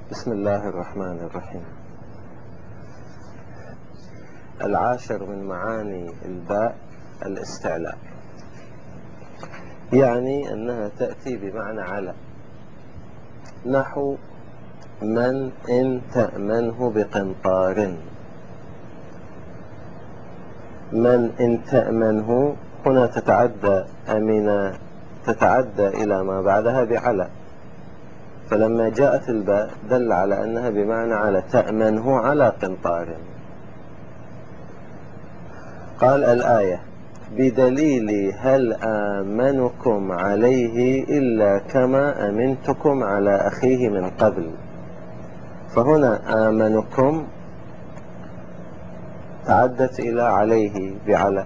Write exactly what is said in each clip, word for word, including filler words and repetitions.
بسم الله الرحمن الرحيم. العاشر من معاني الباء الاستعلاء، يعني أنها تأتي بمعنى على، نحو من إن تأمنه بقنطار. من إن تأمنه هنا تتعدى أمن تتعدى إلى ما بعدها بعلى، فلما جاءت الباء دل على أنها بمعنى على، تأمنه على قنطار. قال الآية: بدليل هل آمنكم عليه إلا كما أمنتكم على أخيه من قبل. فهنا آمنكم تعدت إلى عليه بعلى،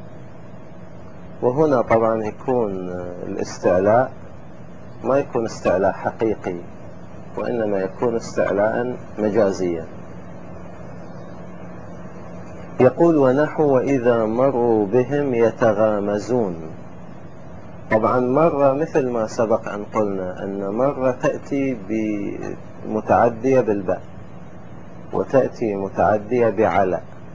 وهنا طبعا يكون الاستعلاء ما يكون استعلاء حقيقي، وإنما يكون استعلاء مجازيا. يقول: ونحو وإذا مروا بهم يتغامزون. طبعا مرة مثل ما سبق أن قلنا أن مرة تأتي متعدية بالباء، وتأتي متعدية بعلى،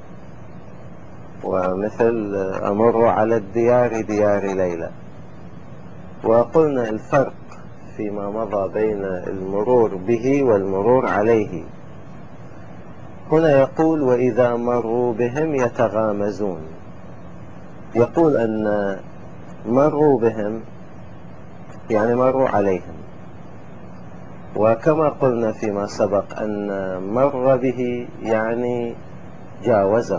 ومثل أمر على الديار ديار ليلى. وقلنا الفرق فيما مضى بين المرور به والمرور عليه. هنا يقول: وإذا مروا بهم يتغامزون. يقول أن مروا بهم يعني مروا عليهم، وكما قلنا فيما سبق أن مر به يعني جاوزه.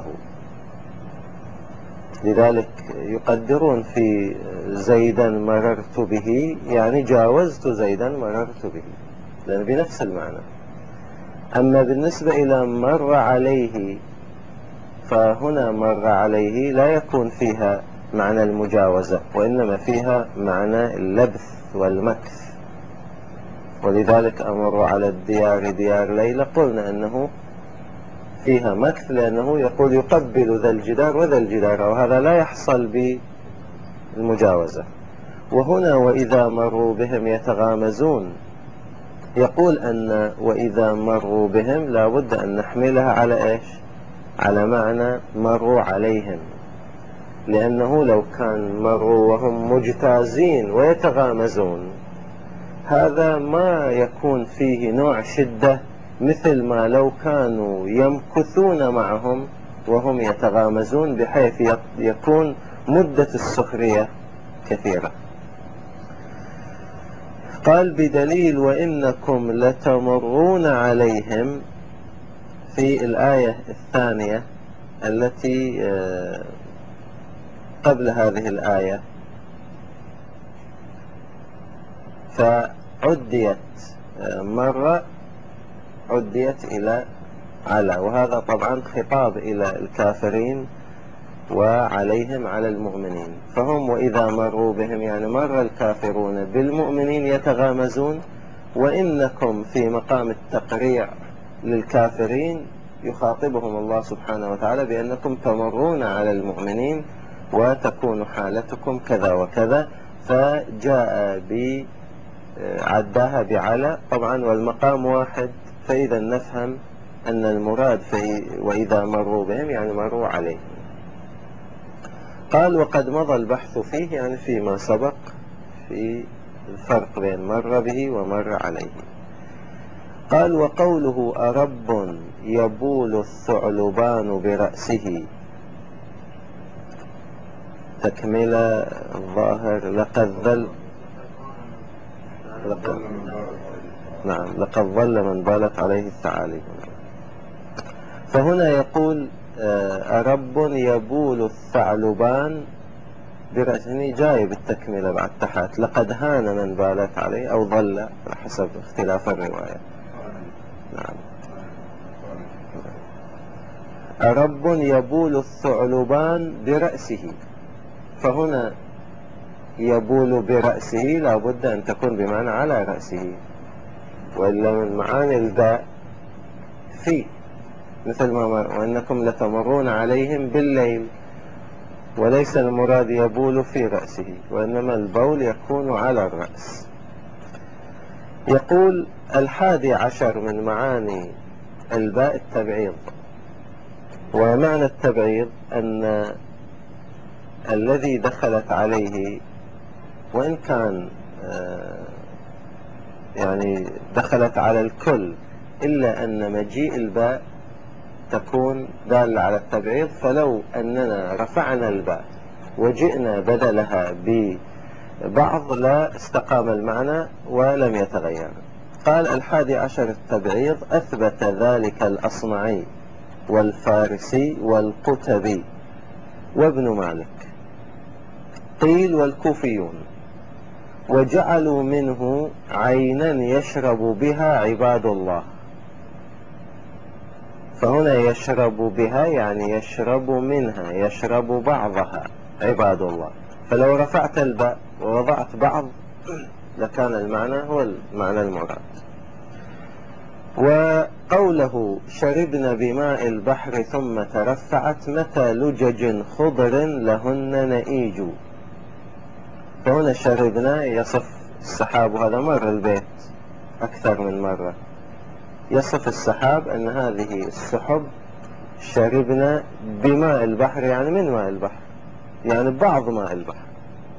لذلك يقدرون في زيدا مررت به يعني جاوزت زيدا مررت به، لأن بنفس المعنى. أما بالنسبة إلى مر عليه، فهنا مر عليه لا يكون فيها معنى المجاوزة، وإنما فيها معنى اللبث والمكث. ولذلك أمر على الديار ديار ليلى قلنا أنه فيها مكث، لأنه يقول يقبل ذا الجدار وذا الجدار، وهذا لا يحصل بالمجاوزة. وهنا وإذا مروا بهم يتغامزون، يقول أن وإذا مروا بهم لا بد أن نحملها على إيش؟ على معنى مروا عليهم، لأنه لو كان مروا وهم مجتازين ويتغامزون، هذا ما يكون فيه نوع شدة مثل ما لو كانوا يمكثون معهم وهم يتغامزون، بحيث يكون مدة السخرية كثيرة. قال: بدليل وإنكم لتمرون عليهم، في الآية الثانية التي قبل هذه الآية، فعديت مرة عديت إلى على، وهذا طبعا خطاب إلى الكافرين وعليهم على المؤمنين. فهم وإذا مروا بهم يعني مر الكافرون بالمؤمنين يتغامزون، وإنكم في مقام التقريع للكافرين يخاطبهم الله سبحانه وتعالى بأنكم تمرون على المؤمنين وتكون حالتكم كذا وكذا، فجاء بعداها بعلى طبعا، والمقام واحد، فإذا نفهم أن المراد في وإذا مروا بهم يعني مروا عليهم. قال: وقد مضى البحث فيه، يعني فيما سبق في الفرق بين مر به ومر عليه. قال: وقوله أرب يبول الثعلبان برأسه، تكملة الظاهر لقد ظل لقد نعم لقد ظل من بالت عليه الثعالب. فهنا يقول أرب يبول الثعلبان برأسه، جاي بالتكملة بعد تحت، لقد هان من بالت عليه أو ظل على حسب اختلاف الرواية. نعم. أرب يبول الثعلبان برأسه، فهنا يبول برأسه لابد أن تكون بمعنى على رأسه، وإلا من معاني الباء في، مثل ما وإنكم لتمرون عليهم بالليل، وليس المراد يبول في رأسه، وإنما البول يكون على الرأس. يقول الحادي عشر من معاني الباء التبعيض. ومعنى التبعيض أن الذي دخلت عليه وإن كان يعني دخلت على الكل إلا أن مجيء الباء تكون دالة على التبعيض، فلو أننا رفعنا الباء وجئنا بدلها ببعض لا استقام المعنى ولم يتغير. قال الحادي عشر التبعيض أثبت ذلك الأصمعي والفارسي والقتبي وابن مالك قيل والكوفيون، وجعلوا منه عينا يشرب بها عباد الله. فهنا يشرب بها يعني يشرب منها، يشرب بعضها عباد الله. فلو رفعت الباء ووضعت بعض لكان المعنى هو المعنى المراد. وقوله شربن بماء البحر ثم ترفعت متى لجج خضر لهن نئيج. فهنا شربنا يصف السحاب، وهذا مر البيت أكثر من مرة. يصف السحاب أن هذه السحب شربنا بماء البحر يعني من ماء البحر، يعني بعض ماء البحر.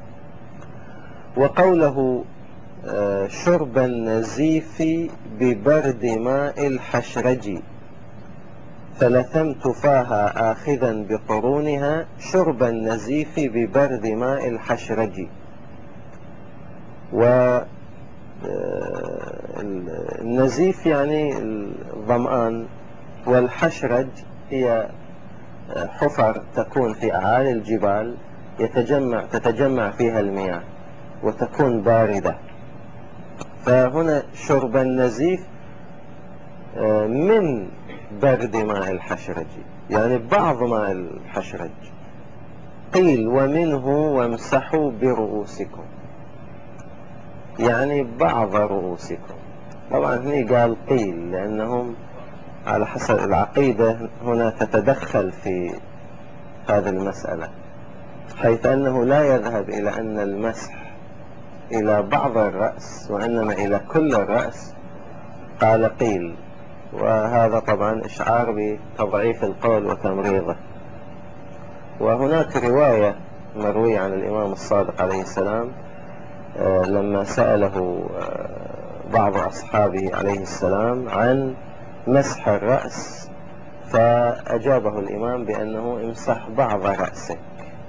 وقوله شرب النزيف ببرد ماء الحشرج فلثمت فاها آخذا بقرونها شرب النزيف ببرد ماء الحشرج. والنزيف يعني الظمآن، والحشرج هي حفر تكون في أعالي الجبال يتجمع تتجمع فيها المياه وتكون باردة. فهنا شرب النزيف من برد ماء الحشرج يعني بعض ماء الحشرج. قيل ومنه وامسحوا برؤوسكم يعني بعض رؤوسكم. طبعا هنا قال قيل لأنهم على حسب العقيدة هنا تتدخل في هذه المسألة، حيث أنه لا يذهب إلى أن المسح إلى بعض الرأس وإنما إلى كل الرأس. قال قيل، وهذا طبعا إشعار بتضعيف القول وتمريضه. وهناك رواية مروية عن الإمام الصادق عليه السلام لما سأله بعض أصحابه عليه السلام عن مسح الرأس، فأجابه الإمام بأنه امسح بعض رأسك.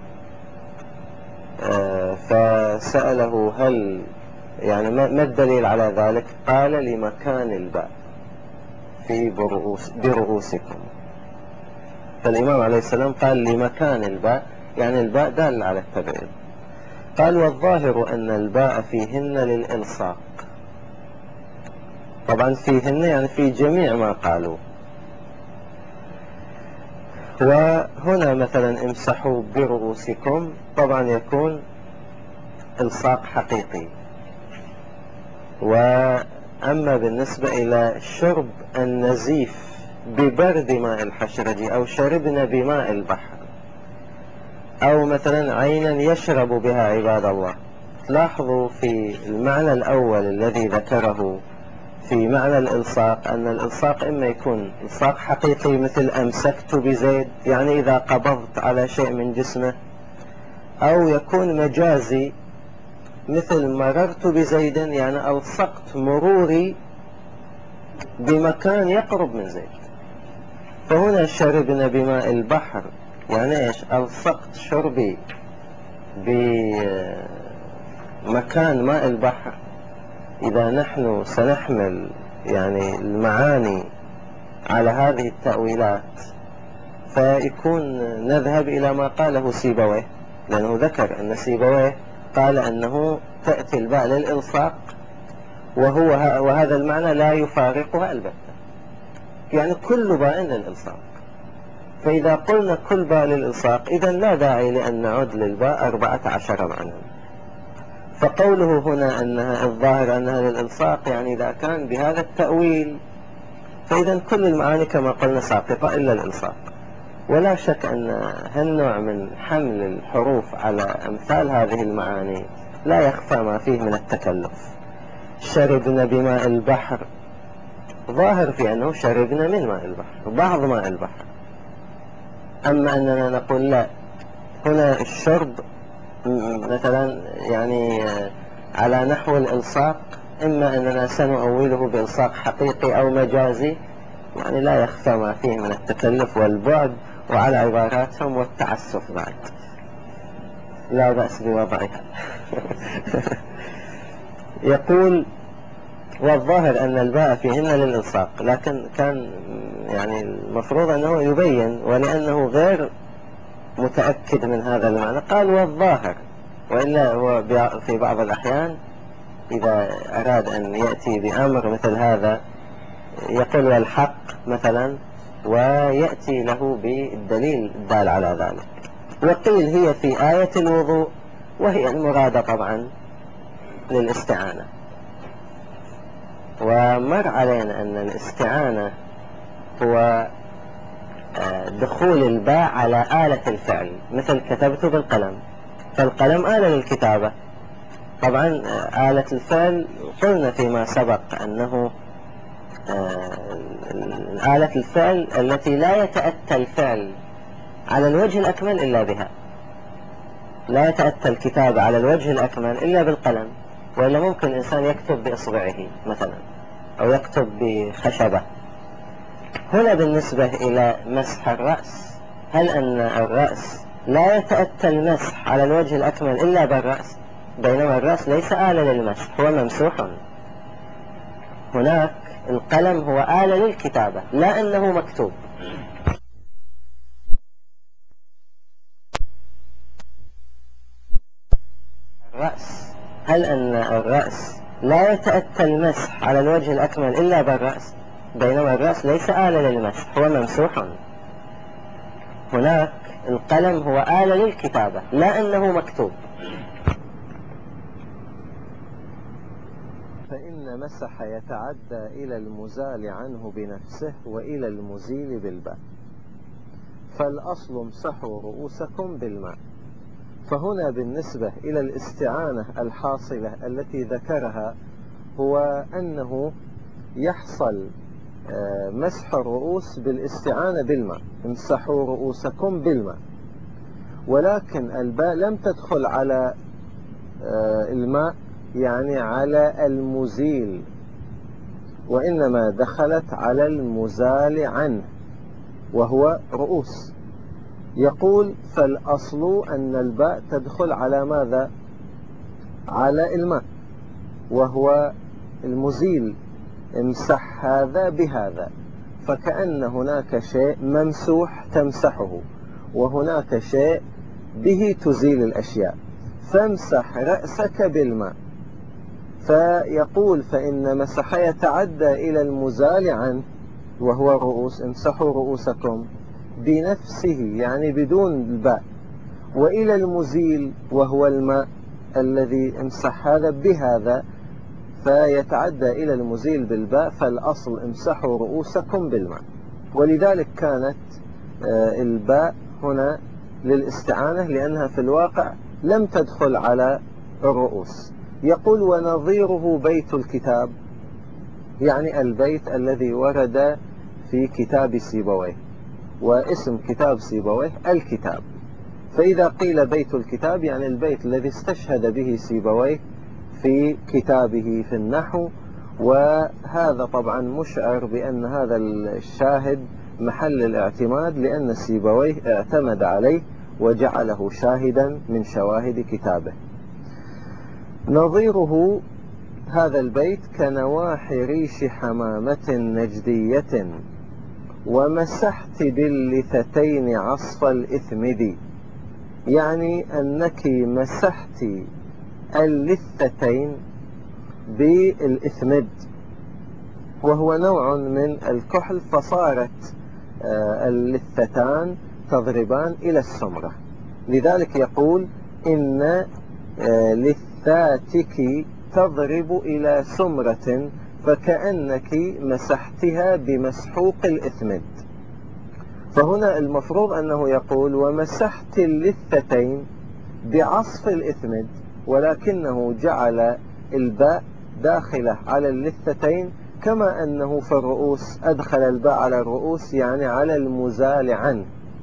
فسأله هل يعني ما الدليل على ذلك؟ قال لمكان الباء في برؤوس برؤوسكم. فالإمام عليه السلام قال لمكان الباء يعني الباء دال على التبعيض. قال والظاهر أن الباء فيهن للإلصاق. طبعا فيهن يعني في جميع ما قالوا. وهنا مثلا امسحوا برؤوسكم طبعا يكون إلصاق حقيقي. وأما بالنسبة إلى شرب النزيف ببرد ماء الحشرج أو شربنا بماء البحر أو مثلا عينا يشرب بها عباد الله، لاحظوا في المعنى الأول الذي ذكره في معنى الإلصاق أن الإلصاق إما يكون إلصاق حقيقي مثل أمسكت بزيد يعني إذا قبضت على شيء من جسمه، أو يكون مجازي مثل مررت بزيد يعني ألصقت مروري بمكان يقرب من زيد. فهنا شربنا بماء البحر يعني إيش؟ ألصقت شربي بمكان ماء البحر. إذا نحن سنحمل يعني المعاني على هذه التأويلات فيكون نذهب إلى ما قاله سيبويه، لأنه ذكر أن سيبويه قال أنه تأتي الباء للإلصاق وهو وهذا المعنى لا يفارقها البتة، يعني كل باء للإلصاق. فإذا قلنا كل باء للإلصاق إذن لا داعي لأن نعد للباء أربعة عشر معنى. فقوله هنا أنها الظاهر أنها للإلصاق يعني إذا كان بهذا التأويل فإذا كل المعاني كما قلنا ساقطة إلا الإلصاق. ولا شك أن هالنوع من حمل الحروف على أمثال هذه المعاني لا يخفى ما فيه من التكلف، شربنا بماء البحر ظاهر في أنه شربنا من ماء البحر، بعض ماء البحر. أما أننا نقول لا، هنا الشرب مثلا يعني على نحو الإلصاق، إما أننا سنؤوله بإلصاق حقيقي أو مجازي، يعني لا يخفى ما فيه من التكلف والبعد وعلى عباراتهم والتعسف بعد، لا بأس بوضعها. يقول والظاهر أن الباء فيهن للإلصاق، لكن كان يعني المفروض أنه يبين، ولأنه غير متأكد من هذا المعنى قال والظاهر، وإلا هو في بعض الأحيان إذا أراد أن يأتي بأمر مثل هذا يقول والحق مثلا، ويأتي له بالدليل الدال على ذلك. وقيل هي في آية الوضوء، وهي المرادة طبعا للاستعانة. ومر علينا أن الاستعانة هو دخول الباء على آلة الفعل، مثل كتبت بالقلم، فالقلم آلة للكتابة. طبعا آلة الفعل قلنا فيما سبق أنه آلة الفعل التي لا يتأتى الفعل على الوجه الأكمل إلا بها، لا يتأتى الكتابة على الوجه الأكمل إلا بالقلم، وإلا ممكن الإنسان يكتب بإصبعه مثلا أو يكتب بخشبة. هنا بالنسبة إلى مسح الرأس، هل أن الرأس لا يتأتى المسح على الوجه الأكمل إلا بالرأس، بينما الرأس ليس آلة للمسح، هو ممسوح. هناك القلم هو آلة للكتابة، لا أنه مكتوب. الرأس، هل أن الرأس لا يتأتى المسح على الوجه الأكمل إلا بالرأس، بينما الرأس ليس آلة للمسح، هو ممسوح. هناك القلم هو آلة للكتابة، لا أنه مكتوب. فإن مسح يتعدى إلى المزال عنه بنفسه وإلى المزيل بالباء، فالأصل امسحوا رؤوسكم بالماء. فهنا بالنسبة إلى الاستعانة الحاصلة التي ذكرها هو أنه يحصل مسح الرؤوس بالاستعانة بالماء، امسحوا رؤوسكم بالماء، ولكن الباء لم تدخل على الماء يعني على المزيل، وإنما دخلت على المزال عنه وهو رؤوس. يقول فالأصل أن الباء تدخل على ماذا؟ على الماء وهو المزيل، امسح هذا بهذا، فكأن هناك شيء ممسوح تمسحه وهناك شيء به تزيل الأشياء، فامسح رأسك بالماء. فيقول فإن مسح يتعدى إلى المزال عنه وهو الرؤوس، امسحوا رؤوسكم بنفسه يعني بدون الباء، وإلى المزيل وهو الماء الذي امسح هذا بهذا، فيتعدى إلى المزيل بالباء، فالأصل امسحوا رؤوسكم بالماء. ولذلك كانت الباء هنا للاستعانة، لأنها في الواقع لم تدخل على الرؤوس. يقول ونظيره بيت الكتاب، يعني البيت الذي ورد في كتاب سيبويه، واسم كتاب سيبويه الكتاب. فإذا قيل بيت الكتاب يعني البيت الذي استشهد به سيبويه في كتابه في النحو، وهذا طبعا مشعر بأن هذا الشاهد محل الاعتماد، لأن سيبويه اعتمد عليه وجعله شاهدا من شواهد كتابه. نظيره هذا البيت كنواح ريش حمامة نجدية ومسحت باللثتين عصف الإثمد، يعني أنك مسحت اللثتين بالإثمد، وهو نوع من الكحل، فصارت اللثتان تضربان إلى السمرة. لذلك يقول إن لثاتك تضرب إلى سمرة، فكأنك مسحتها بمسحوق الإثمد. فهنا المفروض أنه يقول ومسحت اللثتين بعصف الإثمد، ولكنه جعل الباء داخلة على اللثتين، كما أنه في الرؤوس أدخل الباء على الرؤوس يعني على المزال عنه،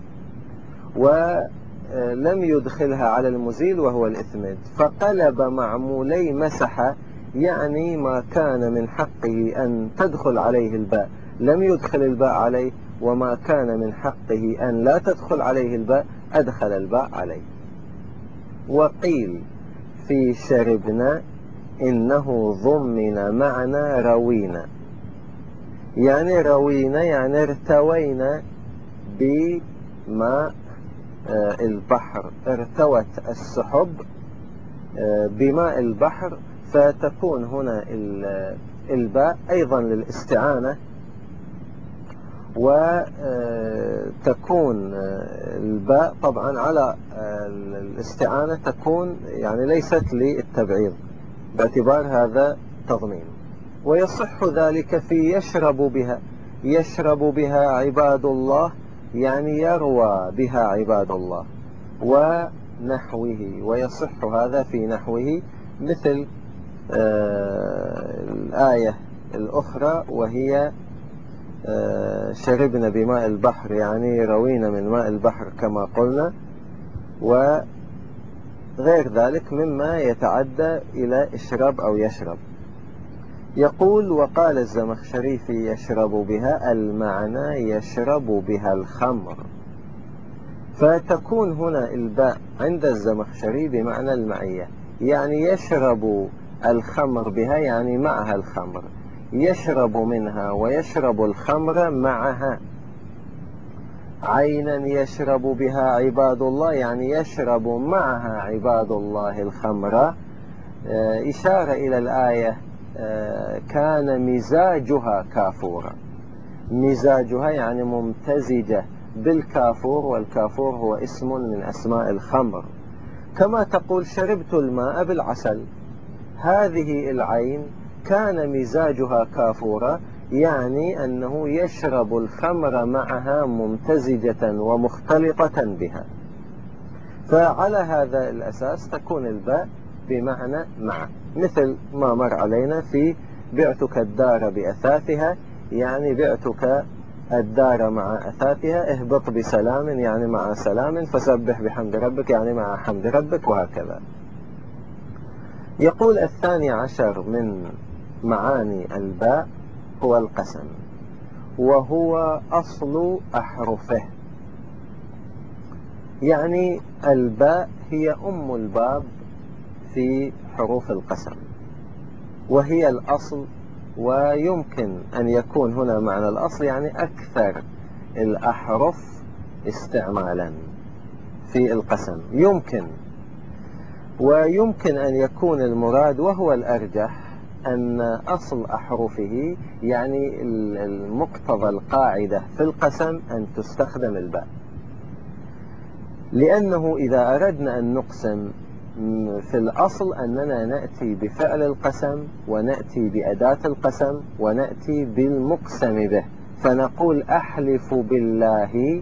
ولم يدخلها على المزيل وهو الإثمد، فقلب معمولي مسح، يعني ما كان من حقه أن تدخل عليه الباء لم يدخل الباء عليه، وما كان من حقه أن لا تدخل عليه الباء أدخل الباء عليه. وقيل في شربنا إنه ضمن معنى روينا، يعني روينا يعني ارتوينا بماء البحر، ارتوت السحب بماء البحر، فتكون هنا الباء أيضا للاستعانة، وتكون الباء طبعا على الاستعانة تكون يعني ليست للتبعيض باعتبار هذا تضمين. ويصح ذلك في يشرب بها، يشرب بها عباد الله يعني يروى بها عباد الله، ونحوه، ويصح هذا في نحوه مثل آه الآية الأخرى وهي آه شربنا بماء البحر، يعني روينا من ماء البحر كما قلنا، وغير ذلك مما يتعدى إلى اشرب أو يشرب. يقول وقال الزمخشري في يشرب بها المعنى يشرب بها الخمر، فتكون هنا الباء عند الزمخشري بمعنى المعية، يعني يشرب الخمر بها يعني معها الخمر، يشرب منها ويشرب الخمر معها. عينا يشرب بها عباد الله يعني يشرب معها عباد الله الخمر، إشارة إلى الآية كان مزاجها كافورا، مزاجها يعني ممتزجة بالكافور، والكافور هو اسم من أسماء الخمر. كما تقول شربت الماء بالعسل، هذه العين كان مزاجها كافورا، يعني أنه يشرب الخمر معها ممتزجة ومختلطة بها. فعلى هذا الأساس تكون الباء بمعنى مع، مثل ما مر علينا في بعتك الدار بأثاثها، يعني بعتك الدار مع أثاثها، اهبط بسلام يعني مع سلام، فسبح بحمد ربك يعني مع حمد ربك، وهكذا. يقول الثاني عشر من معاني الباء هو القسم، وهو أصل أحرفه، يعني الباء هي أم الباب في حروف القسم، وهي الأصل، ويمكن أن يكون هنا معنى الأصل يعني أكثر الأحرف استعمالا في القسم، يمكن ويمكن أن يكون المراد وهو الأرجح أن أصل أحرفه يعني المقتضى القاعدة في القسم أن تستخدم الباء، لأنه إذا أردنا أن نقسم في الأصل أننا نأتي بفعل القسم ونأتي بأداة القسم ونأتي بالمقسم به، فنقول أحلف بالله،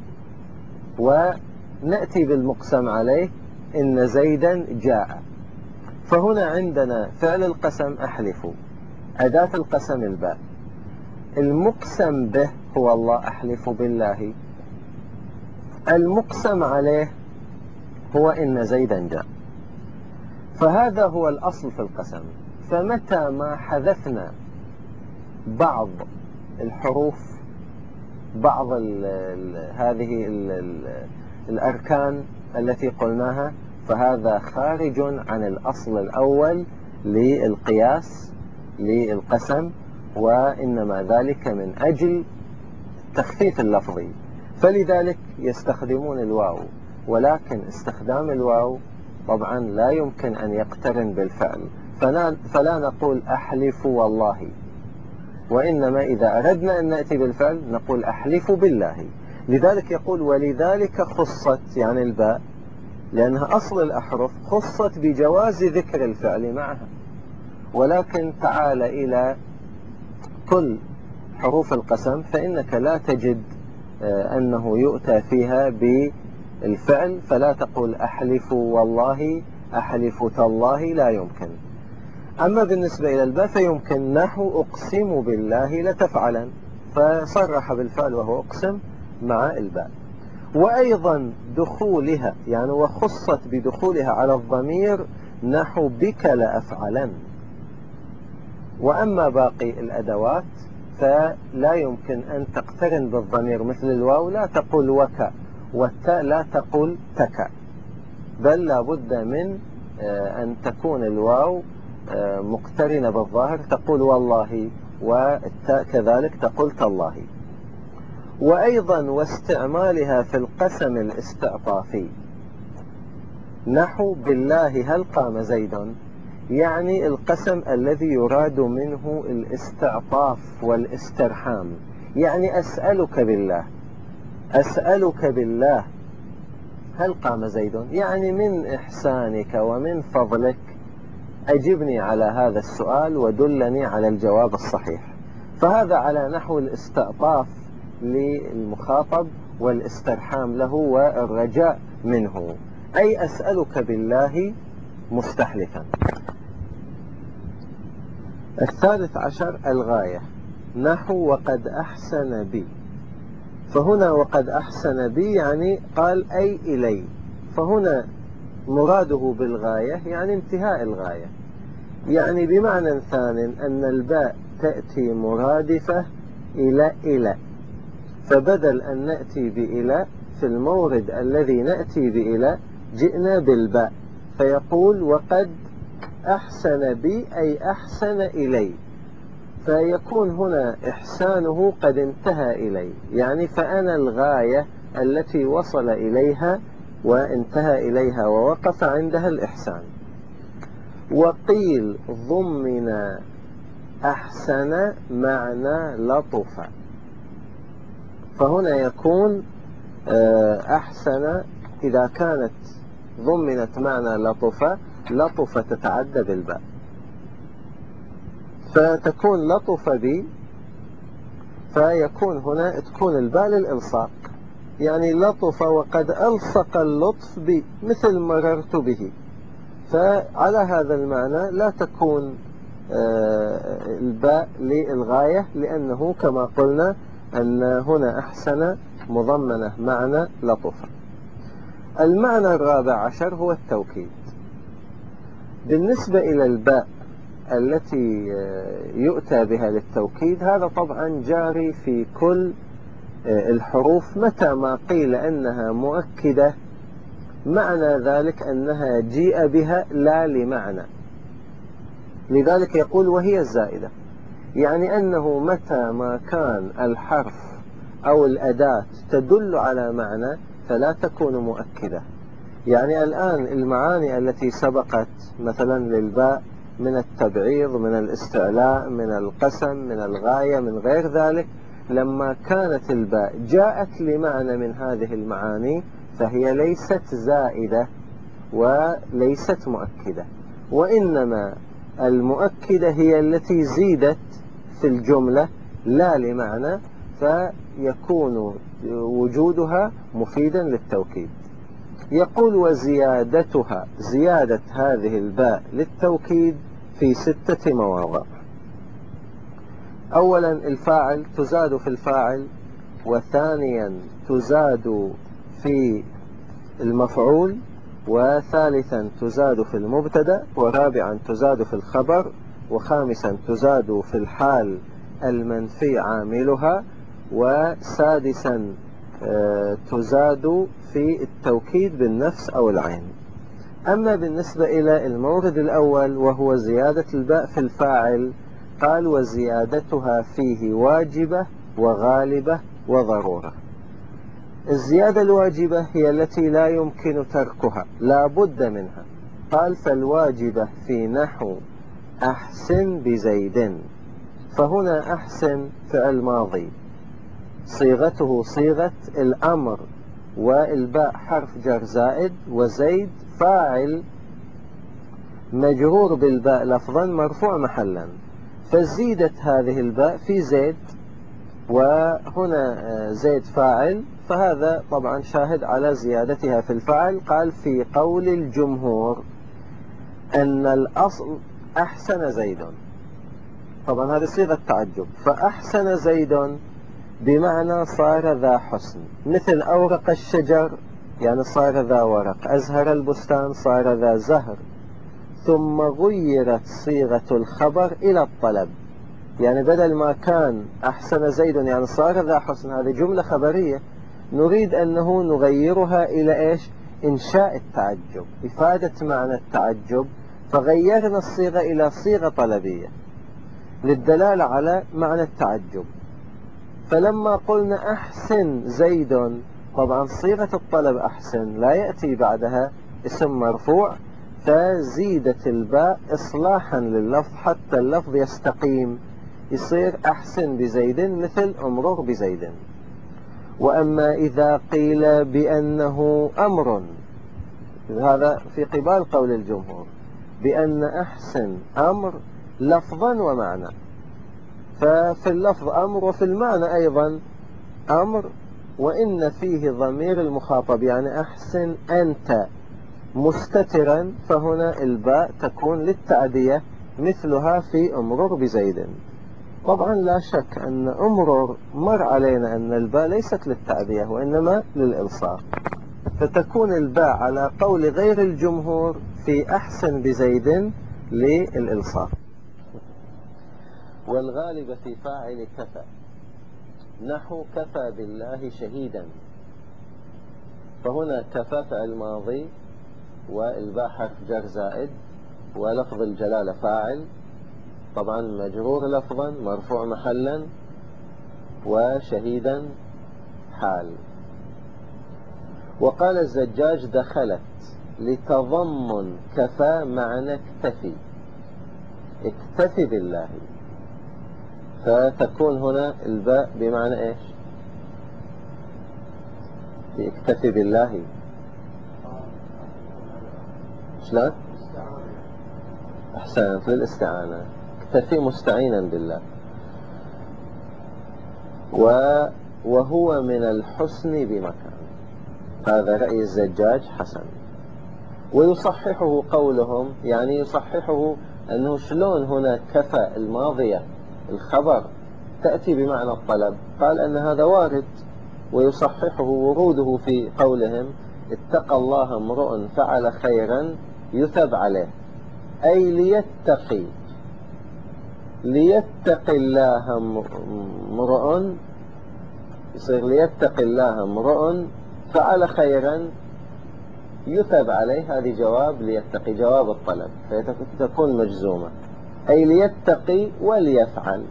ونأتي بالمقسم عليه إن زيدا جاء. فهنا عندنا فعل القسم أحلف، أداة القسم الباء، المقسم به هو الله أحلف بالله، المقسم عليه هو إن زيدا جاء. فهذا هو الأصل في القسم. فمتى ما حذفنا بعض الحروف، بعض ال ال هذه ال ال الأركان التي قلناها، فهذا خارج عن الأصل الأول للقياس للقسم، وإنما ذلك من أجل تخفيف اللفظي، فلذلك يستخدمون الواو، ولكن استخدام الواو طبعا لا يمكن أن يقترن بالفعل، فلا, فلا نقول أحلف والله، وإنما إذا أردنا أن نأتي بالفعل نقول أحلف بالله. لذلك يقول ولذلك خصت يعني الباء، لأنها أصل الأحرف خصت بجواز ذكر الفعل معها، ولكن تعال إلى كل حروف القسم فإنك لا تجد أنه يؤتى فيها بالفعل، فلا تقول أحلف والله أحلف تالله، لا يمكن. أما بالنسبة إلى الباء فيمكن نحو أقسم بالله لتفعلا، فصرح بالفعل وهو أقسم مع الباء. وأيضا دخولها يعني وخصت بدخولها على الضمير نحو بك لأفعلن. وأما باقي الأدوات فلا يمكن أن تقترن بالضمير، مثل الواو لا تقول وك، والتاء لا تقول تك، بل لابد من أن تكون الواو مقترنة بالظاهر تقول والله، والتاء كذلك تقول تالله. وأيضا واستعمالها في القسم الاستعطافي نحو بالله هل قام زيد، يعني القسم الذي يراد منه الاستعطاف والاسترحام، يعني أسألك بالله أسألك بالله هل قام زيد، يعني من إحسانك ومن فضلك أجبني على هذا السؤال ودلني على الجواب الصحيح. فهذا على نحو الاستعطاف للمخاطب والاسترحام له والرجاء منه، أي أسألك بالله مستحلفا. الثالث عشر الغاية نحو وقد أحسن بي، فهنا وقد أحسن بي يعني قال أي إلي، فهنا مراده بالغاية يعني انتهاء الغاية، يعني بمعنى ثان أن الباء تأتي مرادفة إلى إلى، فبدل أن نأتي بإلى في المورد الذي نأتي بإلى جئنا بالباء، فيقول وقد أحسن بي أي أحسن إلي، فيكون هنا إحسانه قد انتهى إلي، يعني فأنا الغاية التي وصل إليها وانتهى إليها ووقف عندها الإحسان. وقيل ضمن أحسن معنى لطف، فهنا يكون أحسن إذا كانت ضمنت معنى لطف، لطف تتعدى بالباء، فتكون لطف بي، فيكون هنا تكون الباء للإلصاق، يعني لطف وقد ألصق اللطف بي مثل مررت به، فعلى هذا المعنى لا تكون الباء للغاية، لأنه كما قلنا أن هنا أحسن مضمنة معنى لطف. المعنى الرابع عشر هو التوكيد. بالنسبة إلى الباء التي يؤتى بها للتوكيد، هذا طبعا جاري في كل الحروف، متى ما قيل أنها مؤكدة معنى ذلك أنها جيء بها لا لمعنى، لذلك يقول وهي الزائدة، يعني أنه متى ما كان الحرف أو الأداة تدل على معنى فلا تكون مؤكدة. يعني الآن المعاني التي سبقت مثلا للباء من التبعيض، من الاستعلاء، من القسم، من الغاية، من غير ذلك، لما كانت الباء جاءت لمعنى من هذه المعاني فهي ليست زائدة وليست مؤكدة، وإنما المؤكدة هي التي زيدت في الجملة لا لمعنى، فيكون وجودها مفيدا للتوكيد. يقول وزيادتها، زيادة هذه الباء للتوكيد في ستة مواضع. أولا الفاعل تزاد في الفاعل، وثانيا تزاد في المفعول، وثالثا تزاد في المبتدا، ورابعا تزاد في الخبر، وخامسا تزاد في الحال المنفي عاملها، وسادسا تزاد في التوكيد بالنفس أو العين. أما بالنسبة إلى المورد الأول وهو زيادة الباء في الفاعل، قال وزيادتها فيه واجبة وغالبة وضرورة. الزيادة الواجبة هي التي لا يمكن تركها، لا بد منها. قال فالواجبة في نحو أحسن بزيد، فهنا أحسن فعل ماضي صيغته صيغة الأمر، والباء حرف جر زائد، وزيد فاعل مجرور بالباء لفظا مرفوع محلا، فزيدت هذه الباء في زيد، وهنا زيد فاعل، فهذا طبعا شاهد على زيادتها في الفاعل. قال في قول الجمهور أن الأصل أحسن زيد، طبعا هذه صيغة تعجب، فأحسن زيد بمعنى صار ذا حسن، مثل أورق الشجر يعني صار ذا ورق، أزهر البستان صار ذا زهر. ثم غيرت صيغة الخبر إلى الطلب، يعني بدل ما كان أحسن زيد يعني صار ذا حسن، هذه جملة خبرية، نريد أنه نغيرها إلى إيش؟ إنشاء التعجب، إفادة معنى التعجب، فغيرنا الصيغة إلى صيغة طلبية للدلالة على معنى التعجب. فلما قلنا أحسن زيد، طبعا صيغة الطلب أحسن لا يأتي بعدها اسم مرفوع، فزيدت الباء إصلاحا لللفظ حتى اللفظ يستقيم، يصير أحسن بزيد مثل أمرر بزيد. وأما إذا قيل بأنه أمر، هذا في قبال قول الجمهور، بأن أحسن أمر لفظا ومعنى، ففي اللفظ أمر وفي المعنى أيضا أمر، وإن فيه ضمير المخاطب يعني أحسن أنت مستترا، فهنا الباء تكون للتعدية مثلها في أمرر بزيد. طبعا لا شك أن أمرر مر علينا أن الباء ليست للتعدية وإنما للإلصاق، فتكون الباء على قول غير الجمهور في أحسن بزيد للإلصاق. والغالب في فاعل كفى نحو كفى بالله شهيدا، فهنا كفى فعل ماضي والباء حرف جر زائد ولفظ الجلالة فاعل، طبعا مجرور لفظا مرفوع محلا، وشهيدا حال. وقال الزجاج دخلت لتضمن كفى معنى اكتفي، اكتفي بالله، فتكون هنا الباء بمعنى ايش؟ اكتفي بالله شلون؟ احسنت، للاستعانة، اكتفي مستعينا بالله. وهو من الحسن بمكان، هذا رأي الزجاج حسن. ويصححه قولهم، يعني يصححه أنه شلون هنا كفى الماضية الخبر تأتي بمعنى الطلب، قال أن هذا وارد، ويصححه وروده في قولهم اتقى الله امرؤ فعل خيرا يثب عليه، أي ليتقي، ليتقي الله امرؤ، يصير ليتقي الله امرؤ فعل خيرا يثب عليه، هذه جواب ليتقي، جواب الطلب، فتكون مجزومة، أي ليتقي وليفعل،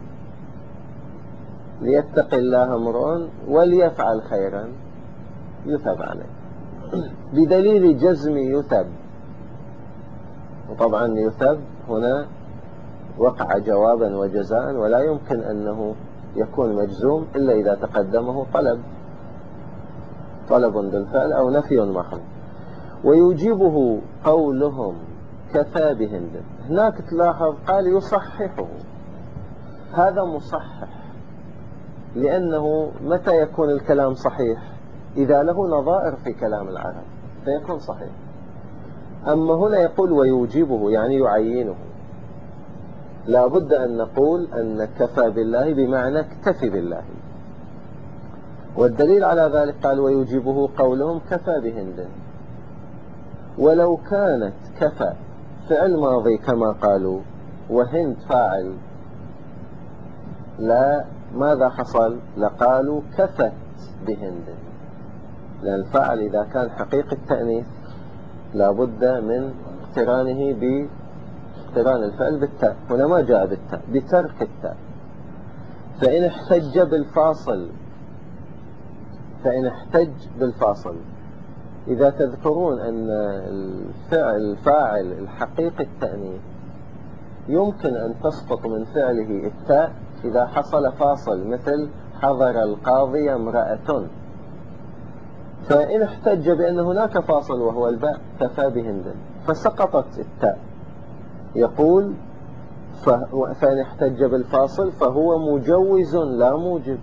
ليتقي الله امرؤ وليفعل خيرا يثب عليه بدليل جزم يثب. وطبعا يثب هنا وقع جوابا وجزاء، ولا يمكن أنه يكون مجزوم إلا إذا تقدمه طلب، طلب بالفعل أو نفي محض. ويجيبه قولهم كفى بهند، هناك تلاحظ قال يصححه، هذا مصحح، لأنه متى يكون الكلام صحيح؟ إذا له نظائر في كلام العرب فيكون صحيح. أما هنا يقول ويوجبه يعني يعينه، لا بد أن نقول أن كفى بالله بمعنى اكتفي بالله. والدليل على ذلك قال ويوجبه قولهم كفى بهند، ولو كانت كفى فعل ماضي كما قالوا وهند فاعل، لا ماذا حصل؟ لقالوا كفت بهند، لأن الفاعل إذا كان حقيقي التأنيث لا بد من اقترانه باقتران الفعل بالتاء، هنا ما جاء بالتاء، بترك التاء. فإن احتج بالفاصل، فإن احتج بالفاصل، إذا تذكرون أن الفعل الفاعل الحقيقي التأنيث يمكن أن تسقط من فعله التاء إذا حصل فاصل، مثل حضر القاضي امرأة، فإن احتج بأن هناك فاصل وهو الباء كفى بهند فسقطت التاء، يقول فإن احتج بالفاصل فهو مجوز لا موجب،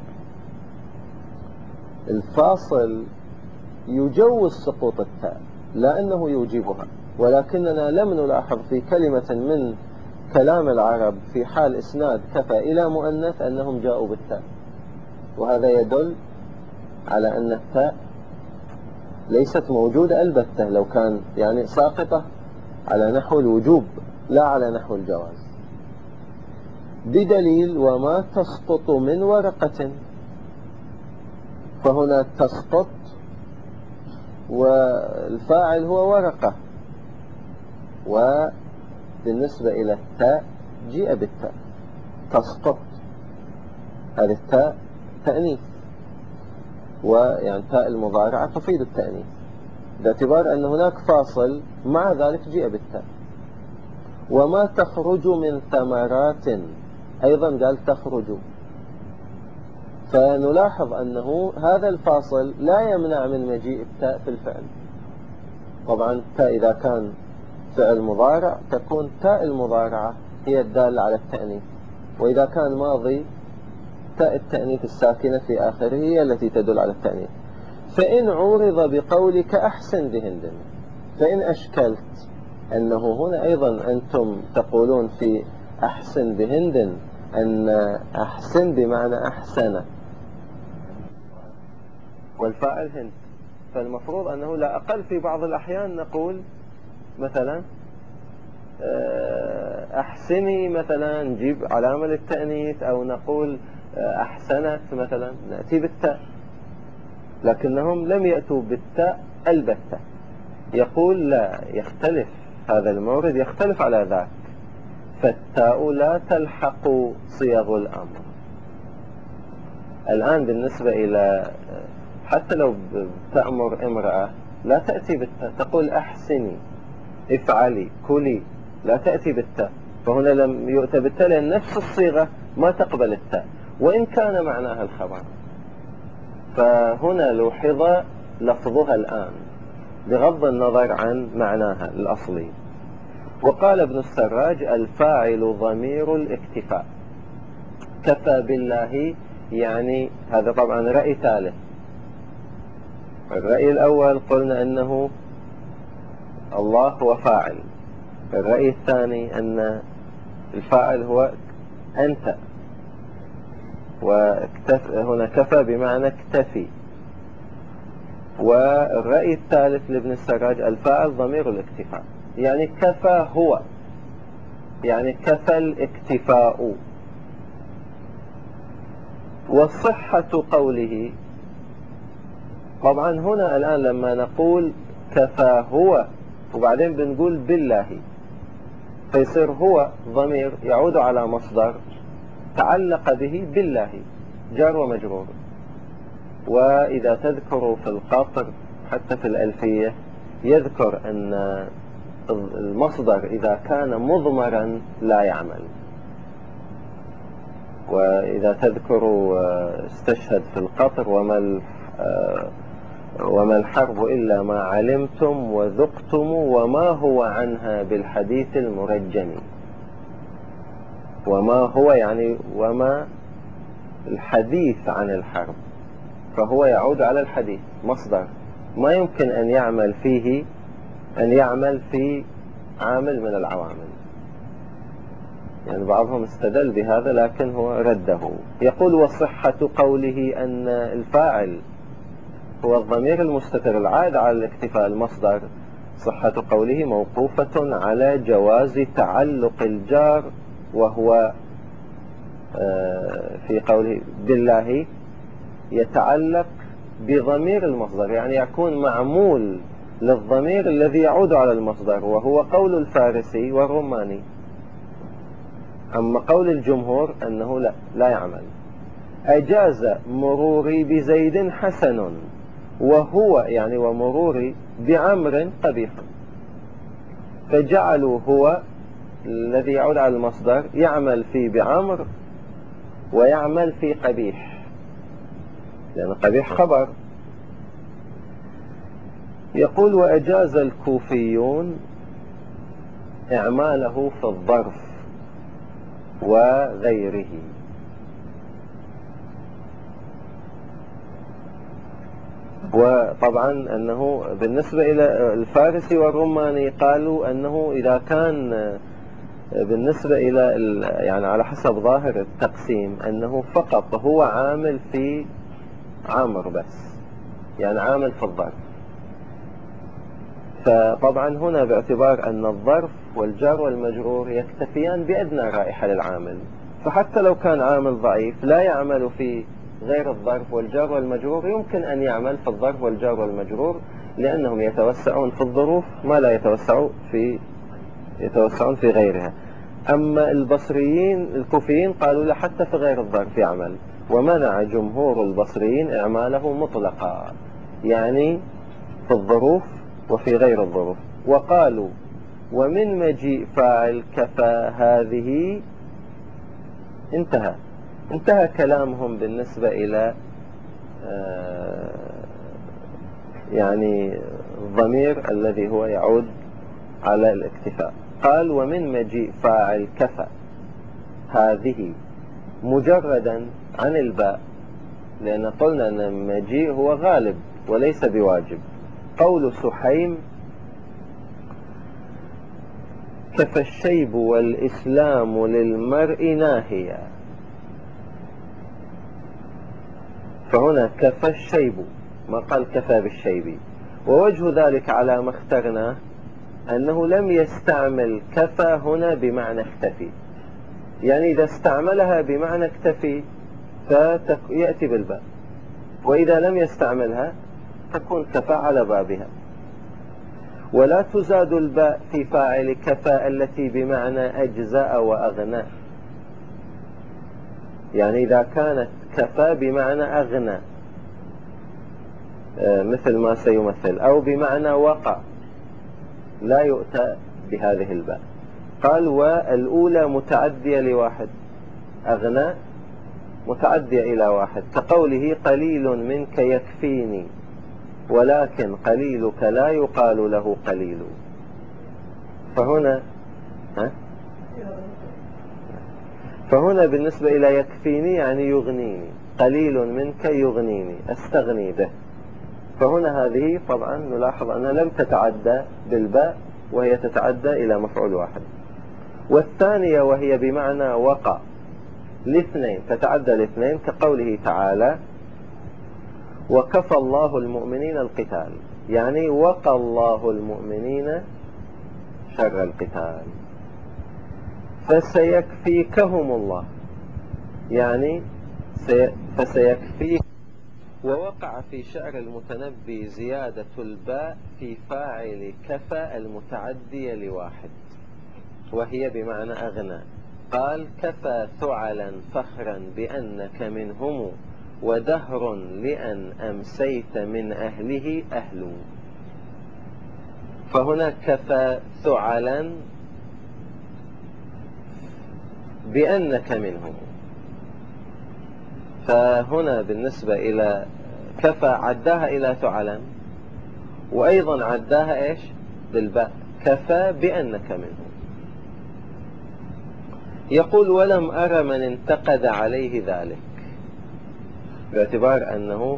الفاصل يجوز سقوط التاء لا أنه يوجبها، ولكننا لم نلاحظ في كلمة من كلام العرب في حال إسناد كفى إلى مؤنث أنهم جاءوا بالتاء، وهذا يدل على أن التاء ليست موجودة البتة، لو كان يعني ساقطة على نحو الوجوب لا على نحو الجواز، بدليل وما تسقط من ورقة، فهنا تسقط والفاعل هو ورقة، وبالنسبة إلى التاء جيء بالتاء تسقط، هذه التاء تأنيث، ويعني تاء المضارعة تفيد التأنيث باعتبار أن هناك فاصل، مع ذلك جيء بالتاء. وما تخرج من ثمرات أيضا قال تخرج، فنلاحظ أنه هذا الفاصل لا يمنع من مجيء التاء في الفعل. طبعا التاء إذا كان فعل مضارع تكون تاء المضارعة هي الدالة على التأنيث، وإذا كان ماضي تاء التأنيث الساكنة في آخره هي التي تدل على التأنيث. فإن عورض بقولك أحسن بهند، فإن أشكلت أنه هنا أيضا أنتم تقولون في أحسن بهند أن أحسن بمعنى أحسن والفاعل هند، فالمفروض أنه لا أقل في بعض الأحيان نقول مثلا أحسني مثلا نجيب علامة للتأنيث، أو نقول أحسنت مثلا نأتي بالتاء، لكنهم لم يأتوا بالتاء البتة. يقول لا، يختلف هذا المورد، يختلف على ذاك، فالتاء لا تلحق صيغ الأمر. الآن بالنسبة إلى حتى لو تأمر امرأة لا تأتي بالتاء، تقول أحسني افعلي كلي، لا تأتي بالتاء، فهنا لم يؤتى بالتاء لأن نفس الصيغة ما تقبل التاء وإن كان معناها الخبر. فهنا لوحظ لفظها الآن بغض النظر عن معناها الأصلي. وقال ابن السراج الفاعل ضمير الاكتفاء، كفى بالله، يعني هذا طبعا رأي ثالث. الرأي الأول قلنا أنه الله هو فاعل، الرأي الثاني أن الفاعل هو أنت، وهنا كفى بمعنى اكتفي. والرأي الثالث لابن السراج الفاعل ضمير الاكتفاء، يعني كفى هو، يعني كفى الاكتفاء. وصحة قوله، طبعا هنا الآن لما نقول كفى هو وبعدين بنقول بالله، فيصير هو ضمير يعود على مصدر تعلق به بالله جار ومجرور. وإذا تذكروا في القاطر حتى في الألفية يذكر أن المصدر إذا كان مضمرا لا يعمل. وإذا تذكروا استشهد في القطر وما وما الحرب إلا ما علمتم وذقتم وما هو عنها بالحديث المرجم. وما هو يعني وما الحديث عن الحرب، فهو يعود على الحديث مصدر ما يمكن أن يعمل فيه أن يعمل في عامل من العوامل. يعني بعضهم استدل بهذا لكن هو رده. يقول وصحة قوله أن الفاعل هو الضمير المستتر العائد على الاكتفاء المصدر، صحة قوله موقوفة على جواز تعلق الجار، وهو في قوله بالله يتعلق بضمير المصدر، يعني يكون معمول للضمير الذي يعود على المصدر، وهو قول الفارسي والروماني. أما قول الجمهور أنه لا, لا يعمل. أجاز مروري بزيد حسن، وهو يعني ومروري بعمر قبيح، فجعلوا هو الذي يعود على المصدر يعمل في بعمر ويعمل في قبيح، لأن قبيح خبر. يقول وأجاز الكوفيون إعماله في الظرف وغيره. وطبعا أنه بالنسبة إلى الفارسي والروماني قالوا أنه إذا كان بالنسبة إلى يعني على حسب ظاهر التقسيم أنه فقط هو عامل في عامر بس، يعني عامل في الظرف. فطبعا هنا باعتبار أن الظرف والجار والمجرور يكتفيان بأدنى رائحة للعامل، فحتى لو كان عامل ضعيف لا يعمل في غير الظرف والجار والمجرور يمكن أن يعمل في الظرف والجار والمجرور، لأنهم يتوسعون في الظروف ما لا يتوسعون في يتوسعون في غيرها. أما البصريين الكوفيين قالوا لا، حتى في غير الظرف يعمل، ومنع جمهور البصريين إعماله مطلقا، يعني في الظروف وفي غير الظروف. وقالوا ومن مجيء فاعل كفى هذه انتهى انتهى كلامهم بالنسبة إلى يعني الضمير الذي هو يعود على الاكتفاء. قال ومن مجيء فاعل كفى هذه مجردا عن الباء، لأن قلنا أن المجيء هو غالب وليس بواجب. قول سحيم كفى الشيب والإسلام للمرء ناهيا، فهنا كفى الشيب ما قال كفى بالشيب. ووجه ذلك على ما اخترناه أنه لم يستعمل كفى هنا بمعنى اختفي، يعني إذا استعملها بمعنى اكتفي فيأتي بالباء، وإذا لم يستعملها تكون كفى على بابها. ولا تزاد الباء في فاعل كفى التي بمعنى أجزاء وأغنى، يعني إذا كانت كفى بمعنى أغنى مثل ما سيمثل، أو بمعنى وقع، لا يؤتى بهذه الباء. قال والأولى متعدية لواحد، أغنى متعدية إلى واحد، كقوله قليل منك يكفيني ولكن قليلك لا يقال له قليل. فهنا ها؟ فهنا بالنسبة إلى يكفيني يعني يغنيني، قليل منك يغنيني أستغني به. فهنا هذه طبعا نلاحظ أنها لم تتعدى بالباء، وهي تتعدى إلى مفعول واحد. والثانية وهي بمعنى وقع لاثنين، تتعدى لاثنين، كقوله تعالى وكفى الله المؤمنين القتال، يعني وقى الله المؤمنين شر القتال. فسيكفيكهم الله، يعني فسيكفيه. ووقع في شعر المتنبي زيادة الباء في فاعل كفى المتعدية لواحد، وهي بمعنى أغنى. قال كفى ثعلا فخرا بأنك منهم ودهر لأن أمسيت من أهله أهل. فهنا كفى ثعلا بأنك منهم، فهنا بالنسبة إلى كفى عداها إلى ثعلا، وأيضا عداها إيش بالباء، كفى بأنك منهم. يقول ولم أرى من انتقد عليه ذلك، باعتبار أنه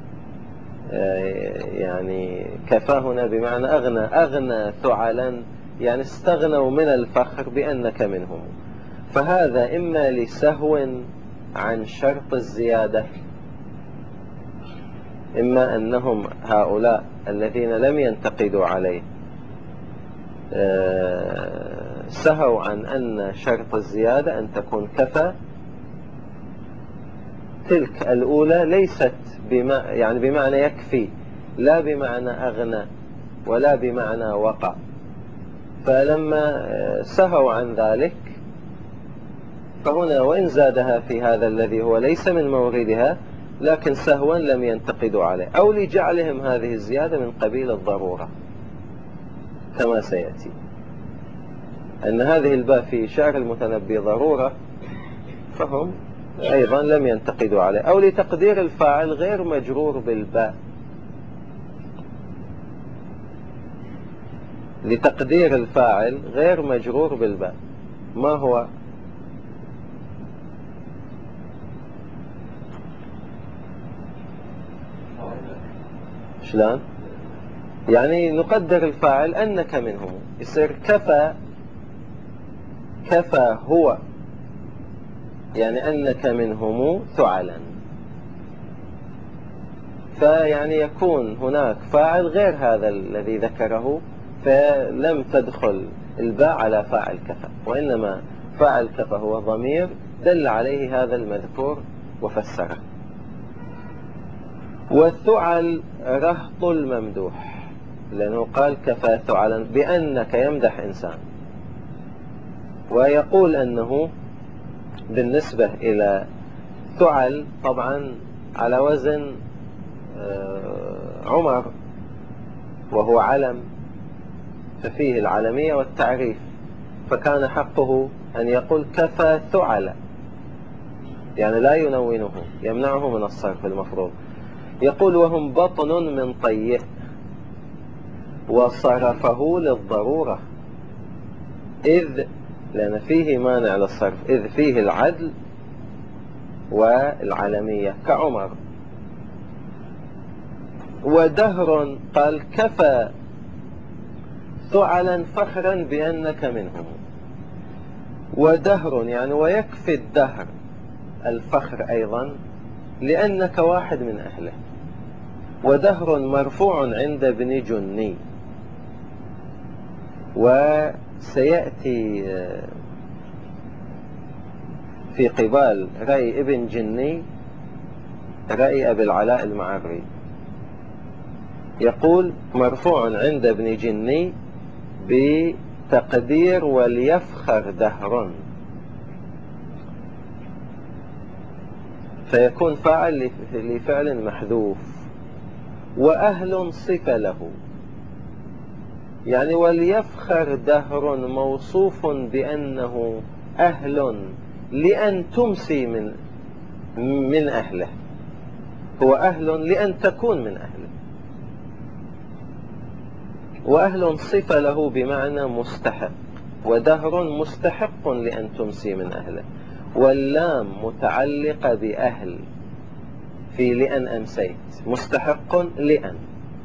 يعني كفى هنا بمعنى أغنى، أغنى ثعلا يعني استغنوا من الفخر بأنك منهم. فهذا إما لسهو عن شرط الزيادة، إما أنهم هؤلاء الذين لم ينتقدوا عليه سهوا عن أن شرط الزيادة أن تكون كفى. تلك الأولى ليست بما يعني بمعنى يكفي، لا بمعنى أغنى ولا بمعنى وقع، فلما سهوا عن ذلك فهنا وإن زادها في هذا الذي هو ليس من موردها، لكن سهوا لم ينتقدوا عليه، أو لجعلهم هذه الزيادة من قبيل الضرورة كما سيأتي أن هذه الباء في شعر المتنبي ضرورة، فهم أيضا لم ينتقدوا عليه، أو لتقدير الفاعل غير مجرور بالباء، لتقدير الفاعل غير مجرور بالباء. ما هو؟ شلون؟ يعني نقدر الفاعل أنك منهم، يصير كفى كفى هو يعني أنك منهم ثعلا، فيعني يكون هناك فاعل غير هذا الذي ذكره، فلم تدخل الباء على فاعل كفى، وإنما فاعل كفى هو ضمير دل عليه هذا المذكور وفسره. والثعل رهط الممدوح، لأنه قال كفى ثعلا بأنك يمدح إنسان، ويقول أنه بالنسبة إلى ثعل طبعا على وزن عمر، وهو علم، ففيه العلمية والتعريف، فكان حقه أن يقول كفى ثعل، يعني لا ينونه، يمنعه من الصرف المفروض. يقول وهم بطن من طيء وصرفه للضرورة، إذ لأن فيه مانع للصرف، إذ فيه العدل والعلمية كعمر. ودهر قال كفى ثعلا فخرا بأنك منهم، ودهر يعني ويكفي الدهر الفخر أيضا لأنك واحد من أهله. ودهر مرفوع عند ابن جني، وسيأتي في قبال رأي ابن جني رأي أبي العلاء المعري، يقول مرفوع عند ابن جني بتقدير وليفخر دهر، فيكون فاعل لفعل محذوف. وأهل صفة له، يعني وليفخر دهر موصوف بأنه أهل لأن تمسي من من أهله، هو أهل لأن تكون من أهله. وأهل صفة له بمعنى مستحق، ودهر مستحق لأن تمسي من أهله، واللام متعلقة بأهل في لأن أمسيت، مستحق لأن.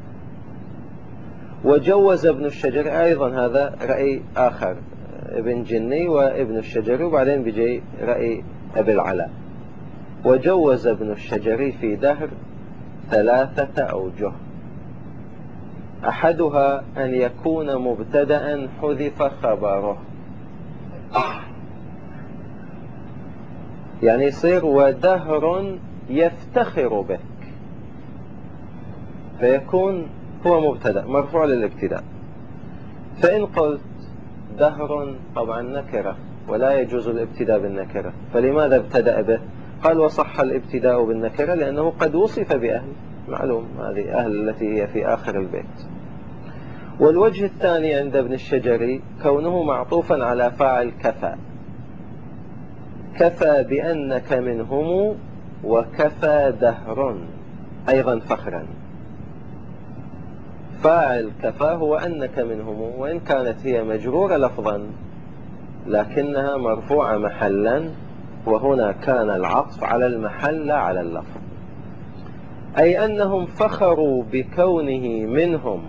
وجوز ابن الشجر أيضا، هذا رأي آخر ابن جني وابن الشجر، وبعدين بيجي رأي أبي العلاء. وجوز ابن الشجر في دهر ثلاثة أوجه، أحدها أن يكون مبتدأ حذف خبره، يعني يصير ودهر يفتخر بك، فيكون هو مبتدأ مرفوع للابتداء. فإن قلت دهر طبعا نكرة ولا يجوز الابتداء بالنكرة، فلماذا ابتدأ به؟ قال وصح الابتداء بالنكرة لأنه قد وصف بأهل، معلوم هذه أهل التي هي في آخر البيت. والوجه الثاني عند ابن الشجري كونه معطوفا على فاعل كفى، كفى بأنك منهم، وكفى دهر أيضا فخرا. فاعل كفى هو أنك منهم، وإن كانت هي مجرورة لفظا لكنها مرفوعة محلا، وهنا كان العطف على المحل لا على اللفظ، أي أنهم فخروا بكونه منهم.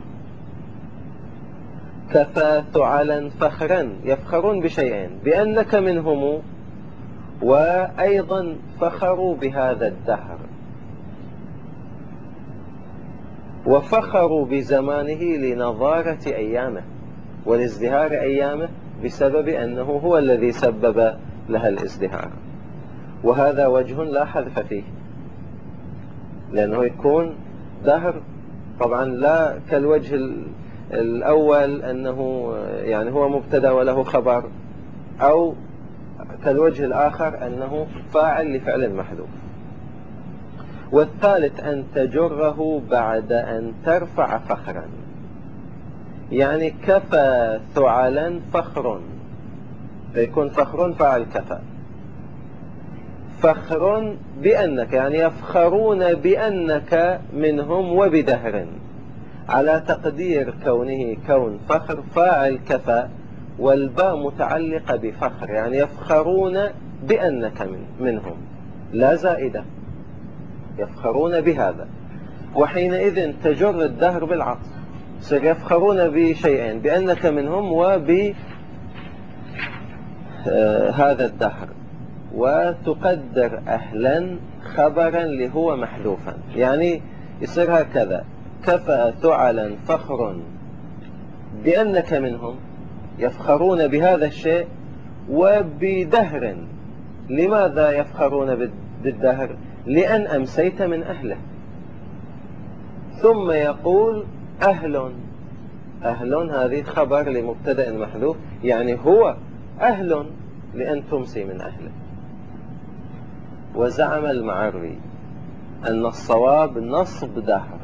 كفى ثعلا فخرا، يفخرون بشيئين، بأنك منهم، وأيضا فخروا بهذا الدهر، وفخروا بزمانه لنضارة أيامه ولازدهار أيامه بسبب أنه هو الذي سبب لها الازدهار. وهذا وجه لا حذف فيه، لأنه يكون دهر طبعا لا كالوجه الأول أنه يعني هو مبتدأ وله خبر، أو كالوجه الآخر أنه فاعل لفعل محذوف. والثالث أن تجره بعد أن ترفع فخرا، يعني كفى ثعلا فخر، فيكون فخر فاعل كفى، فخر بأنك يعني يفخرون بأنك منهم وبدهر، على تقدير كونه كون فخر فاعل كفى، والباء متعلقة بفخر، يعني يفخرون بأنك من منهم لا زائدة، يفخرون بهذا. وحينئذ تجر الدهر بالعطف، يفخرون بشيئين، بأنك منهم وب آه هذا الدهر، وتقدر أهلا خبرا لهو محذوفا. يعني يصير هكذا: كفى ثعلا فخر بأنك منهم، يفخرون بهذا الشيء وبدهر. لماذا يفخرون بالدهر؟ لأن أمسيت من أهله. ثم يقول أهل. أهل هذه خبر لمبتدأ محذوف، يعني هو أهل لأن تمسي من أهله. وزعم المعري أن الصواب نصب دهر.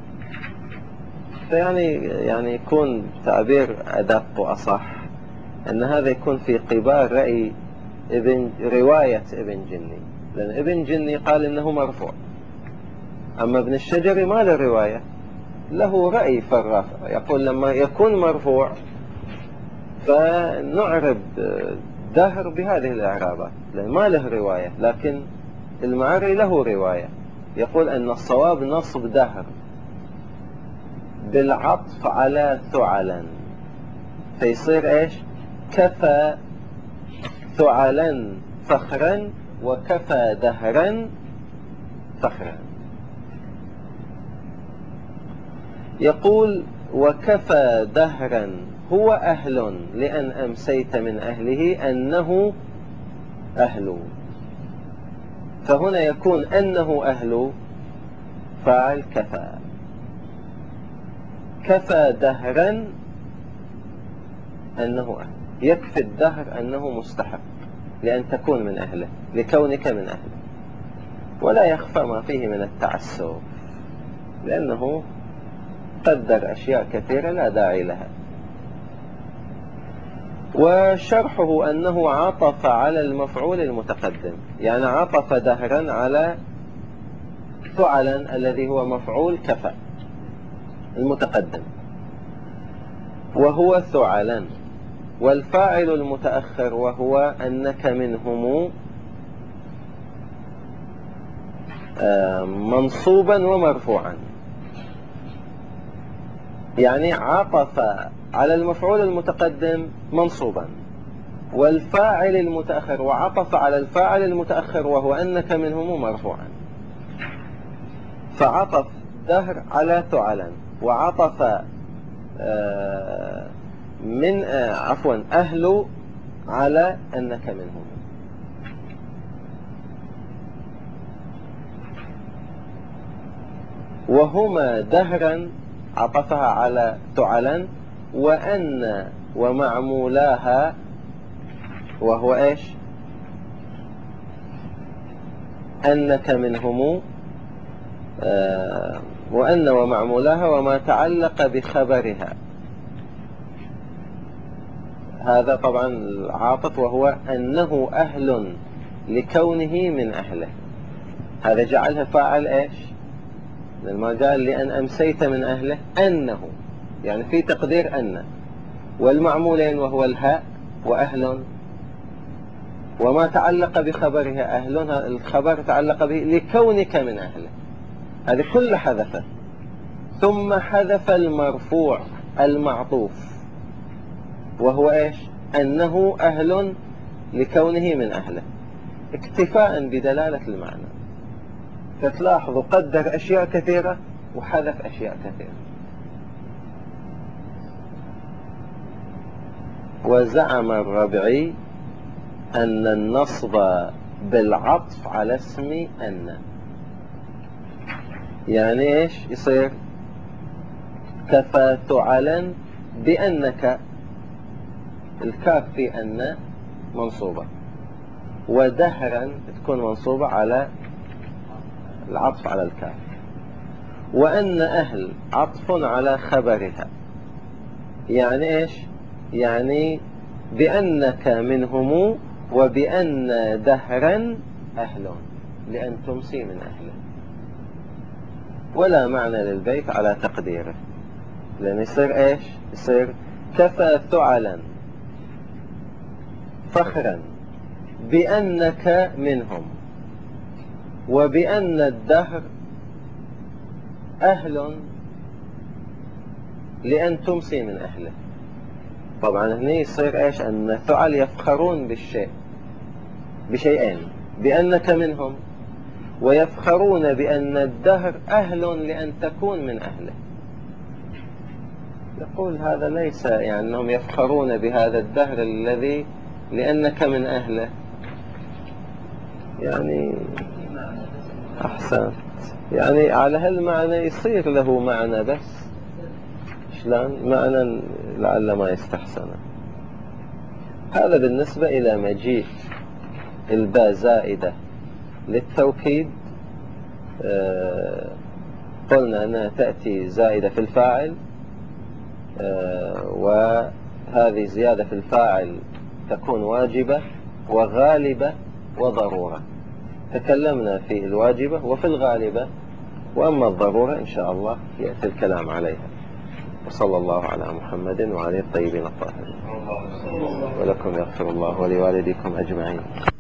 فيعني يعني يكون تعبير أدق وأصح أن هذا يكون في قبال رأي ابن رواية ابن جني، لأن ابن جني قال إنه مرفوع، أما ابن الشجري ما له رواية، له رأي في الرفع، يقول لما يكون مرفوع فنعرب دهر بهذه الإعرابات لأن ما له رواية. لكن المعري له رواية، يقول أن الصواب نصب دهر بالعطف على ثعلا، فيصير إيش؟ كفى ثعلا فخرا وكفى دهرا فخرا. يقول وكفى دهرا هو أهل لأن أمسيت من أهله أنه أهل. فهنا يكون أنه أهل فاعل كفى. كفى دهرا أنه أهل، يكفي الدهر أنه مستحق لأن تكون من أهله لكونك من أهله. ولا يخفى ما فيه من التعسف لأنه قدر أشياء كثيرة لا داعي لها. وشرحه أنه عطف على المفعول المتقدم، يعني عطف دهرا على ثعلا الذي هو مفعول كفى المتقدم، وهو ثعلا، والفاعل المتأخر وهو أنك منهم منصوبا ومرفوعا. يعني عطف على المفعول المتقدم منصوبا، والفاعل المتأخر وعطف على الفاعل المتأخر وهو أنك منهم مرفوعا. فعطف دهر على ثعلا، وعطف من عفوا أهل على أنك منهم. وهما دهرا عطفها على ثعلا، وأن ومعمولاها وهو إيش؟ أنك منهم، آه وأن ومعمولاها وما تعلق بخبرها. هذا طبعا العاطف وهو أنه أهل لكونه من أهله، هذا جعلها فاعل إيش؟ لما قال لأن أمسيت من أهله أنه، يعني في تقدير أن، والمعمولين وهو الهاء وأهل، وما تعلق بخبرها أهل، الخبر تعلق به لكونك من أهله، هذه كل حذفت. ثم حذف المرفوع المعطوف وهو إيش؟ أنه أهل لكونه من أهله، اكتفاء بدلالة المعنى. فتلاحظوا قدر أشياء كثيرة وحذف أشياء كثيرة. وزعم الربعي أن النصب بالعطف على اسم أن، يعني إيش يصير؟ كفى ثعلا بأنك، الكاف في أن منصوبة، ودهرا تكون منصوبة على العطف على الكاف، وأن أهل عطف على خبرها. يعني إيش؟ يعني بأنك منهم وبأن دهرا أهل لأن تمسي من أهله. ولا معنى للبيت على تقديره، لأن يصير إيش؟ يصير كفى ثعلا فخرا بأنك منهم وبأن الدهر أهل لأن تمسي من أهله. طبعا هنا يصير إيش؟ أن ثعل يفخرون بالشيء بشيئين، بأنك منهم، ويفخرون بأن الدهر أهل لأن تكون من أهله. يقول هذا ليس يعني أنهم يفخرون بهذا الدهر الذي لأنك من أهله. يعني أحسن، يعني على هالمعنى يصير له معنى، بس شلون معنى لعل ما يستحسنه. هذا بالنسبة إلى مجيء الباء زائدة للتوكيد. آه قلنا أنها تأتي زائدة في الفاعل، آه وهذه زيادة في الفاعل تكون واجبة وغالبة وضرورة. تكلمنا في الواجبة وفي الغالبة، وأما الضرورة إن شاء الله يأتي الكلام عليها. وصلى الله على محمد وعلى الطيبين الطاهرين، ولكم يغفر الله ولوالديكم أجمعين.